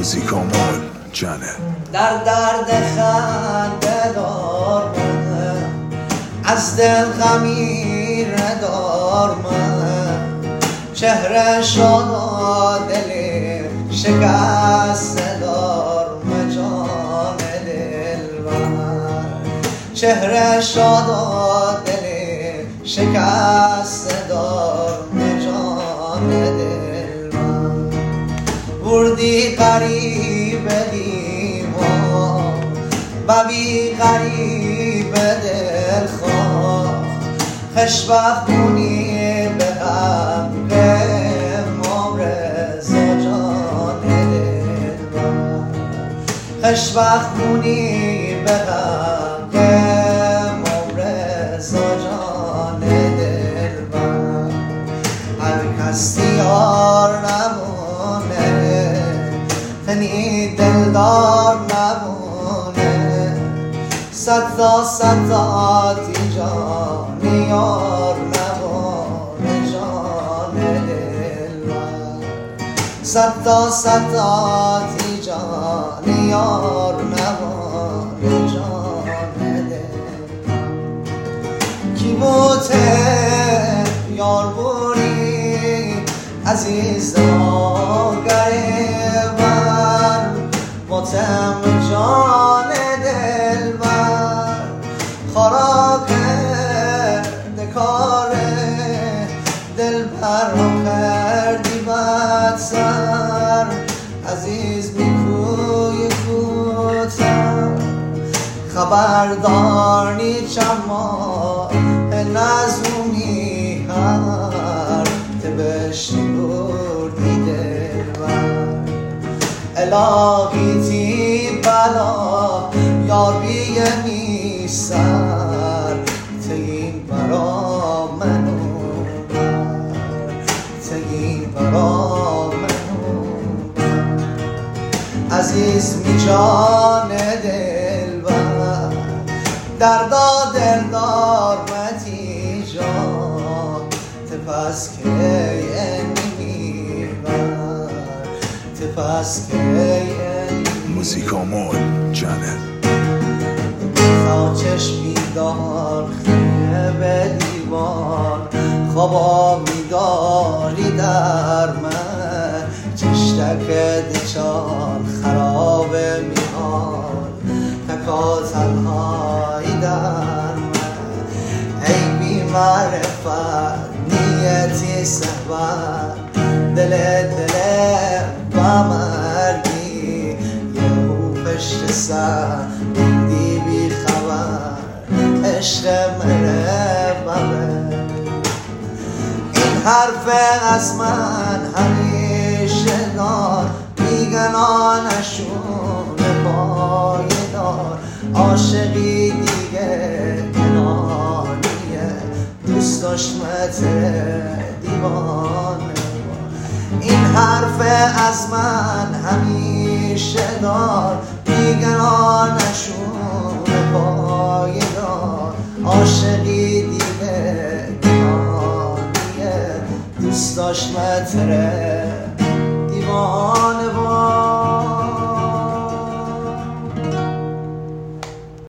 موزیکامون جانه در درد خنده دار من، از دل غمی ندار من، چهره شاد و دل شکسته دار من جان دلبر، چهره شاد و دل شکسته دار من جان دلبر، بردی قریب دیوان و بی غریب دلخواه، خوشبختونی به حق امام رضا جان دلبر، خوشبختونی به حق امام رضا جان دلبر، هر کس یار نمونه تنی دلدار نمونه، صد تا جان یار نمونه جان دلبر، صد تا جان یار نمونه جان دلبر، کی بوته یار بوری عزیز گریبر، متهم جان دلبر، خراب کرده کار دلبر رو کردی بدسر، عزیز میکوی کوتر، خبردار نیچم ماه نزمونی هر تبشتی بردی دلبر، الهی تی بلا یار بیمی سر، تگین برا منو تگین برا منو عزیز می جان دلبر، دردا دلدار متی جان، تپس که نمیبر تپس که موزیکامون جانه تا چشمی دار خیه به دیوان، خوابا میداری در من، چشتک دچار خراب میان، تکا تنهایی در من، ای بی معرفت نیتی صحبت، دل بمرگی یهو پشت سر دیدی بی خبر، عشق مره ببر، این حرف از من همیشه دار، بیگنانشون پایدار، عاشقی دیگه کنانیه، دوست داشتمت دیوانه، این حرف از من همیشه دار، بیگنانشون پایدار، عاشقی دیگه کنانیه، دوست داشتمت دیوانه.